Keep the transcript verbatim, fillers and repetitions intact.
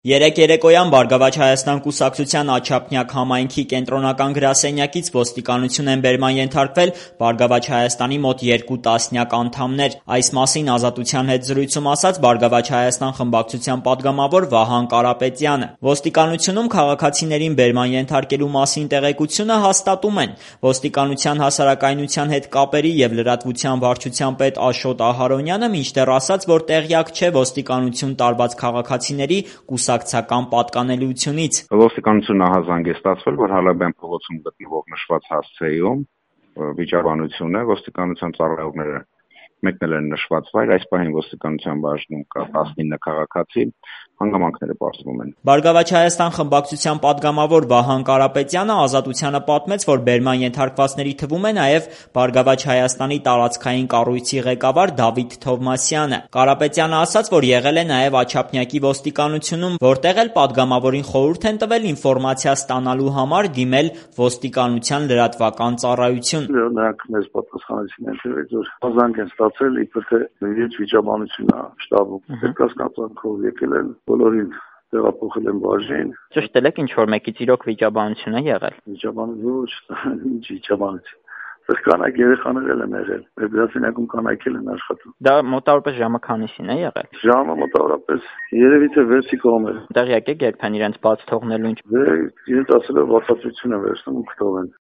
Երեկ երեկոյան Բարգավաճ Հայաստան կուսակցության Աջափնյակ համայնքի կենտրոնական գրասենյակից ոստիկանություն են բերման ենթարկվել Բարգավաճ Հայաստանի մոտ երկու տասնյակ անդամներ։ Այս մասին Ազատության հետ զրույցում ասաց Բարգավաճ Հայաստան խմբակցության պատգամավոր Վահան Կարապետյանը։ Ոստիկանությունում քաղաքացիներին բերման ենթարկելու մասին տեղեկությունը հաստատում են։ Ոստիկանության հասարակայնության հետ կապերի և լրատվության վարչության պետ Աշոտ Ահարոնյանը մինչդեռ ասաց, որ տեղյակ չէ ոստիկանություն տարված քաղաքացիների կուսակցական պատկանելությունից։ Ոստիկանությունը հազանգստացվել, որ Հալաբյան փողոցում գտնվող նշված հասցեում վիճաբանություն է, ոստիկանության ծառայողները մեկնել են նշված վայր, այս պահին ոստիկանության բաժնում կա տասնինը քաղաքացի, հանգամանքները պարզվում են։ Բարգավաճ Հայաստան խմբակցության պատգամավոր Վահան Կարապետյանը Ազատությանը պատմեց, որ բերման ենթարկվածների թվում է նաև Բարգավաճ Հայաստանի տարածքային կառույցի ղեկավար Դավիթ Թովմասյանը։ Կարապետյանը ասաց, որ եղել է նաև Աջափնյակի ոստիկանությունում, որտեղ էլ պատգամավորին խորհուրդ են տվել ինֆորմացիա ստանալու համար դիմել ոստիկանության լրատվական ծառայություն։ Նրանք մեզ պատասխանեցին այնպես, որ ազանգ են ստացել, իբր թե իրենց վիճաբանությունն է շտաբում։ Կասկածանքով եկել են, բոլորին տեղափոխել են բաժին։ Ճշտել եք ինչ որ մեկից իրոք վիճաբանություն է եղել։ Վիճաբանություն ոչ, ինչ վիճաբանություն։ Սա կանայք երեխաներ էլ են եղել, մեր գրասենյակում կանայք էլ են աշխատում։ Դա մոտավորապես ժամը քանիսին է եղել։ Ժամը մոտավորապես երևի թե վեցի կողմեր։ Տեղյակ եք երբ են իրենց բաց թողնելու ինչ։ Դե իրենց ասել են վարձատրություն են վերցնում ու կթողեն։